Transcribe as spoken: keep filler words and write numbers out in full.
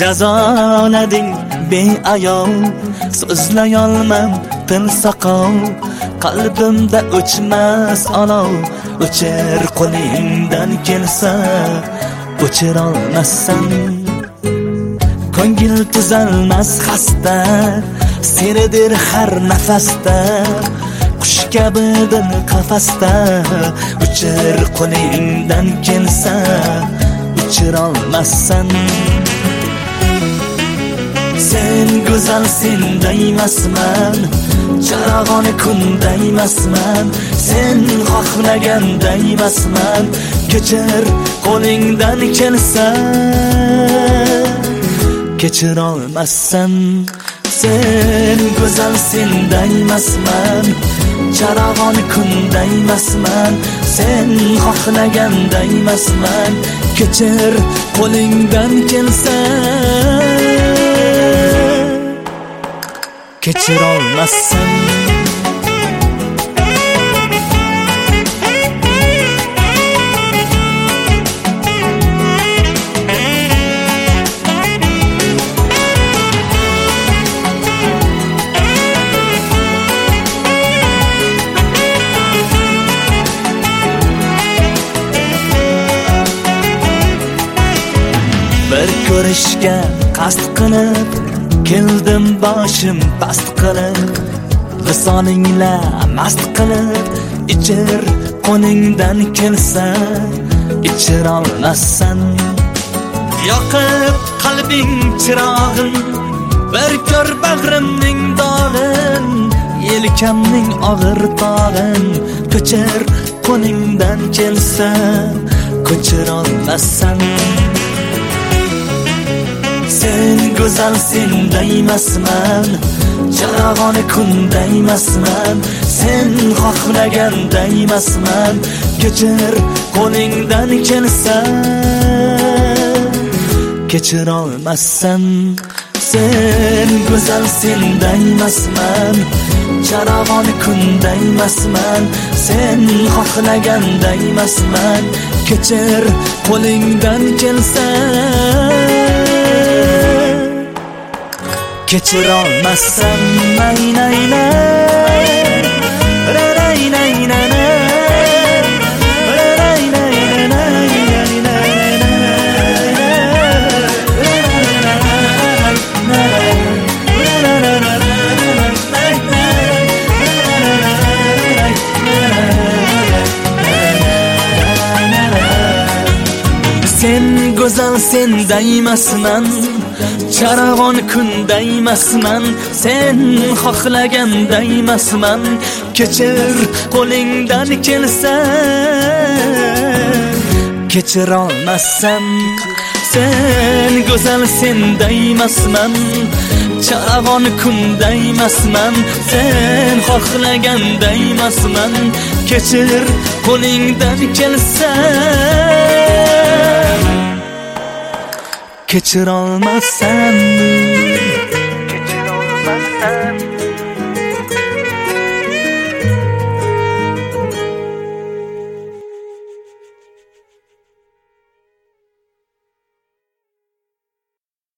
jazolading beayov, so'zlayolmam til soqov, qalbimda o'chmas olov, o'chir qo'lingdan kelsa o'chirolmassan. Ko'ngil tuzalmas xasta, senidir har nafasda, qush kabidir qafasda, uchir qo'lingdan kelsa uchirolmassan. Sen go'zal senday emasman, charog'on kunday emasman, sen xohlaganday emasman, kechir qo'lingdan kelsa kechirolmassan. Sen go'zal senday emasman, charog'on kunday emasman, sen xohlaganday emasman, kechir qo'lingdan kelsa kechirolmassan. Bir ko'rishga qasd qilib keldim, boshim past qilib, visolingla mast qilib, ichir qo'lingdan kelsa ichirolmassan. Yoqib qalbing chirog'in, bir ko'r bag'rimning dog'in, yelkamning og'ir tog'in, ko'chir qo'lingdan kelsa ko'chirolmassan. Sen go'zal senday emasman, charog'on kunday emasman, sen xohlaganday emasman, kechir qo'lingdan kelsa kechirolmassan. Sen go'zal senday emasman, charog'on kunday emasman, sen xohlaganday emasman, kechir qo'lingdan kelsa kechirolmassan. Nay nay nay ray nay nay ray nay sen go'zal senday emasman, charog'on kunday emasman, sen xohlaganday emasman, kechir qo'lingdan kelsa kechirolmassan. Sen go'zal senday emasman, charog'on kunday emasman, sen xohlaganday emasman, kechir qo'lingdan kelsa kechirolmassan.